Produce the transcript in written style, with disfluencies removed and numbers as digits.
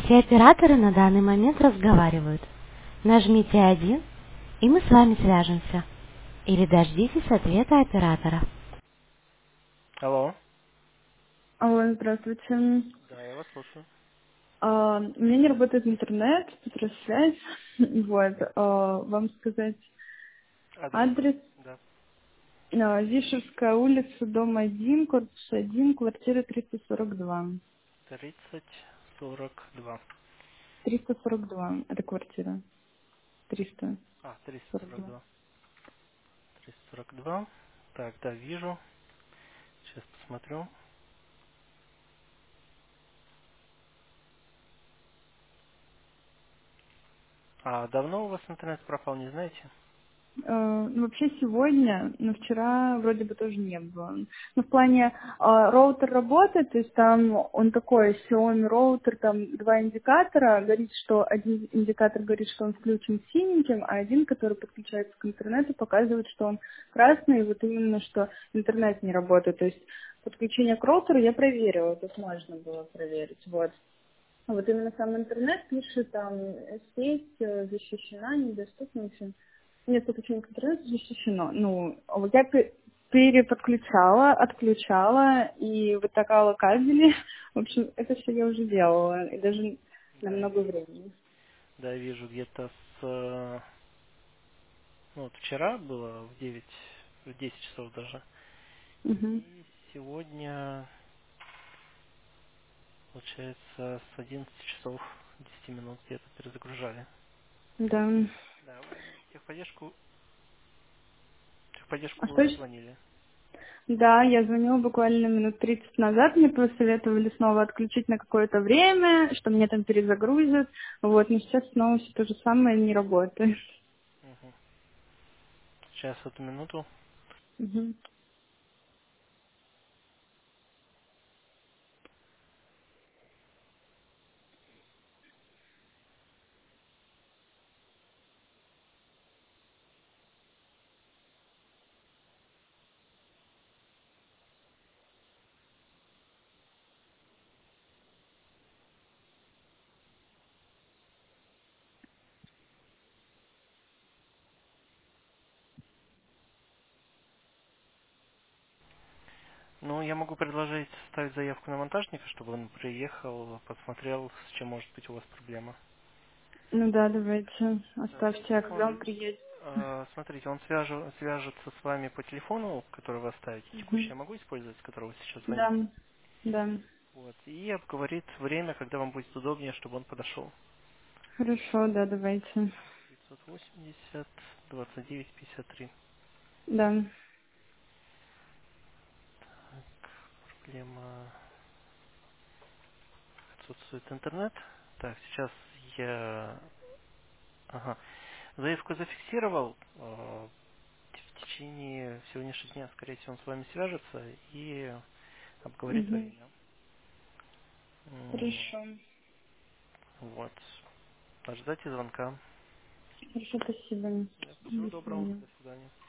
Все операторы на данный момент разговаривают. Нажмите 1, и мы с вами свяжемся. Или дождитесь ответа оператора. Алло. Алло, здравствуйте. Да, я вас слушаю. У меня не работает интернет, тут связь. Вот, вам сказать Адрес свой? адрес. Да. Вишевская улица, дом 1, корпус 1, квартира 342. 3042. 342, это квартира. 342. А, 342. 342. Так, да, вижу. Сейчас посмотрю. А давно у вас интернет пропал, не знаете? Ну, вообще сегодня, но вчера вроде бы тоже не было. Ну, в плане роутер работает, то есть там он такой Xiaomi роутер, там два индикатора, говорит, что один индикатор говорит, что он включен синеньким, а один, который подключается к интернету, показывает, что он красный, и вот именно, что интернет не работает. То есть подключение к роутеру я проверила, тут можно было проверить, вот. А вот именно сам интернет пишет, там, сеть защищена, недоступна, в общем, нет подключения к интернету защищено. Ну, вот я переподключала, отключала и вытакала кабели. В общем, это все я уже делала, и даже на Да, много времени. да, вижу где-то ну, вот вчера было в 10 часов даже. Угу. И сегодня, получается, с 11 часов 10 минут где-то перезагружали. Да. Да, в техподдержку А вы что уже ж- звонили. Да, я звонила буквально минут 30 назад, мне посоветовали снова отключить на какое-то время, что мне там перезагрузят. Вот, но сейчас снова все то же самое не работает. Мгм. Сейчас, эту минуту. Мгм. Ну, я могу предложить ставить заявку на монтажника, чтобы он приехал, посмотрел, с чем может быть у вас проблема. Ну да, давайте Он оставьте, а когда он сможет, приедет? смотрите, он свяжется с вами по телефону, который вы оставите. Текущий Мгм. я могу использовать, с которого вы сейчас Да, звоните. да. Вот. И обговорит время, когда вам будет удобнее, чтобы он подошел. Хорошо, да, давайте. 980 29 53. Да. Проблема, отсутствует интернет. Так, сейчас я... Ага. Заявку зафиксировал. В течение сегодняшнего дня, скорее всего, он с вами свяжется и обговорит Угу. время. М, Хорошо. Вот. Ожидайте звонка. Хорошо, спасибо. Да, всего До доброго. свидания. До свидания.